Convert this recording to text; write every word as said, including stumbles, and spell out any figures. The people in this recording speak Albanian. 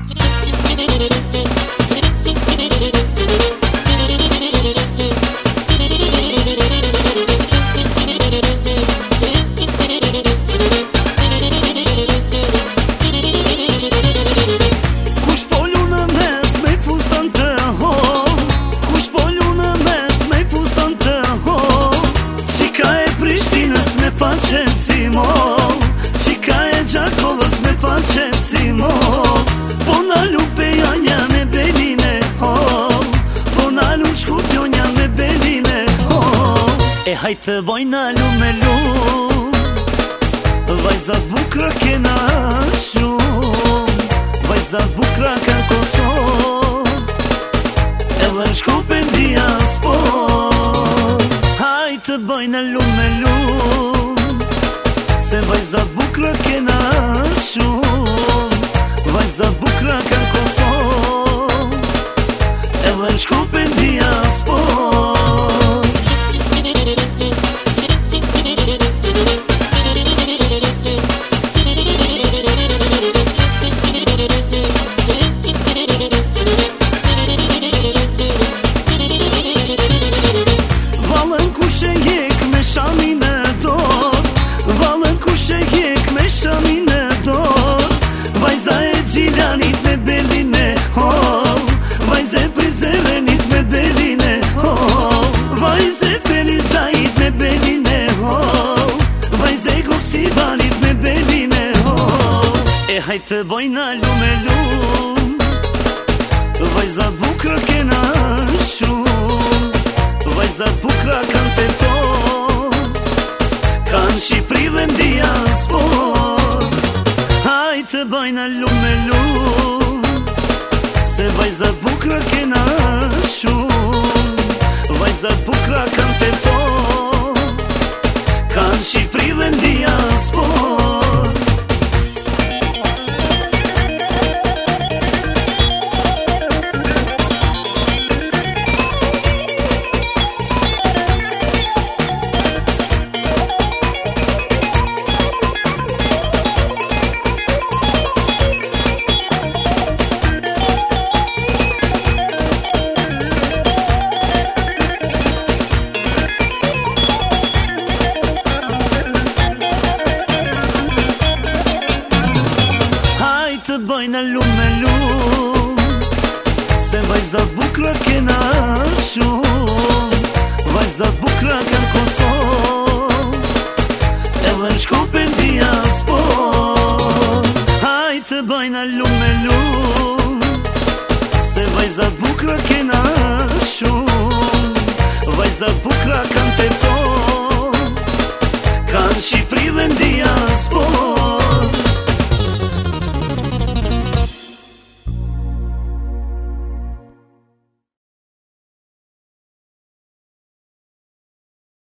Facem simo, Cica e Giacovo me facem simo. Pona lupe jaja me beline, oh. Pona lu shkupjonja me beline, oh. E hajtë bojna lu me lu, vajza bukra kena shumë, vajza bukra ka Kosovë, edhe shkupen dhja sport. Hajtë bojna lu me lu, se vajza bukra kena shumë, vajza bukra ka Kosovë, edhe shkupen dhja sport. Valën kush e jek me shamin e dorë, valën kush e jek me shamin e dorë, vajza e Gjilanit me beline, oh. Vajza e Prizrenit me beline, oh. Vajza e Felizait me beline, oh. Vajza e Gostivanit me beline, oh. E hajtë bojna lu me lum, vajza bukra kena shumë, vajza bukra kanë të tonë, kanë Shqipëri dhe ndia sport. Hajtë bajna lu me lum, se vajza bukra kena shumë, vajza bukra kanë të tonë, kanë Shqipëri dhe ndia sport. Hajtë bojna lu me lu, se vajza bukra kena shumë, vajza bukra kanë Kosovë, edhe shkupen dhja sport. Hajtë bojna lu me lu, se vajza bukra kena shumë, vajza bukra